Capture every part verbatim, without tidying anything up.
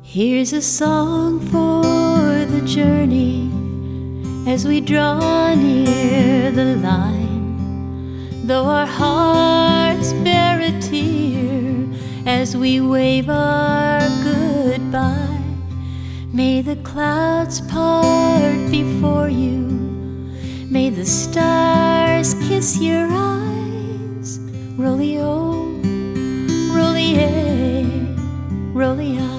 Here's a song for the journey as we draw near the line. Though our hearts bear a tear as we wave our goodbye, may the clouds part before you, may the stars kiss your eyes. Roll-y-o, roll-y-ay, roll-y-ay.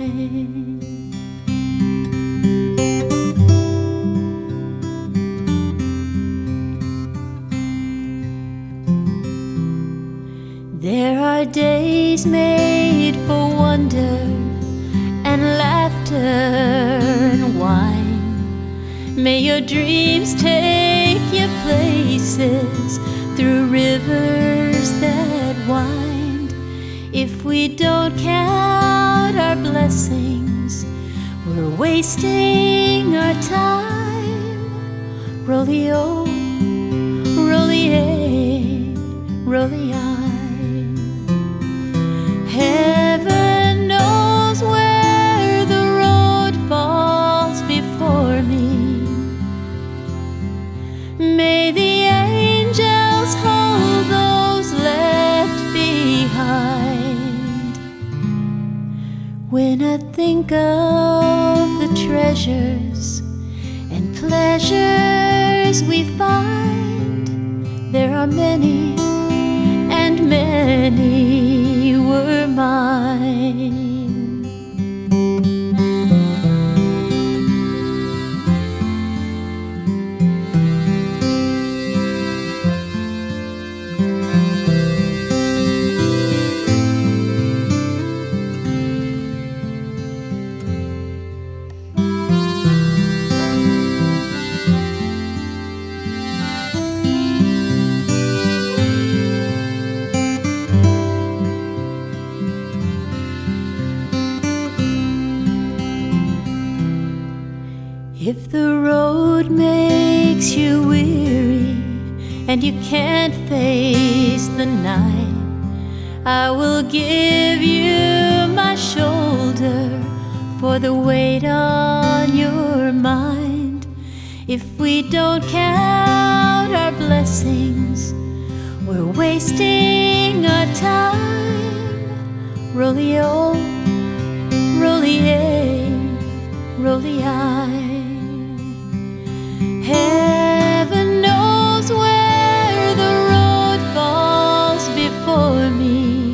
There are days made for wonder and laughter and wine. May your dreams take you places through rivers that wind. If we don't count our blessings, we're wasting our time. Roll-y-o, roll-y-ay, roll-y-ay. Heaven knows where the road falls before me. May the angels hold those left behind. When I think of the treasures and pleasures we find, there are many and many were mine. If the road makes you weary and you can't face the night, I will give you my shoulder for the weight on your mind. If we don't count our blessings, we're wasting our time. Roll-y-o, roll-y-ay, roll-y-ay. Heaven knows where the road falls before me.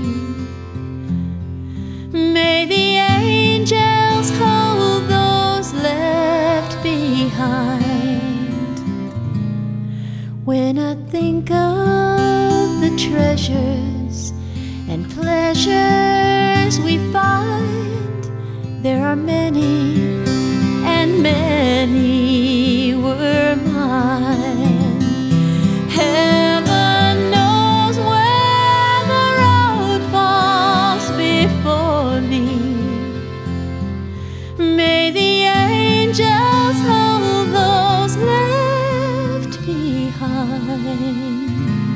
May the angels hold those left behind. When I think of the treasures and pleasures we find, there are many and many were mine. Heaven knows where the road falls before me. May the angels hold those left behind.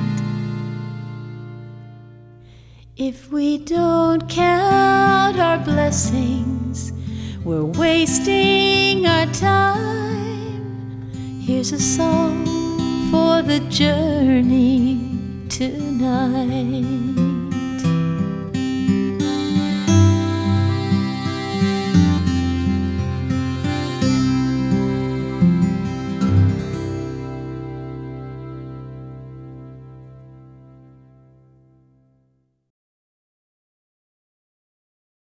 If we don't count our blessings, we're wasting our time. Here's a song for the journey tonight.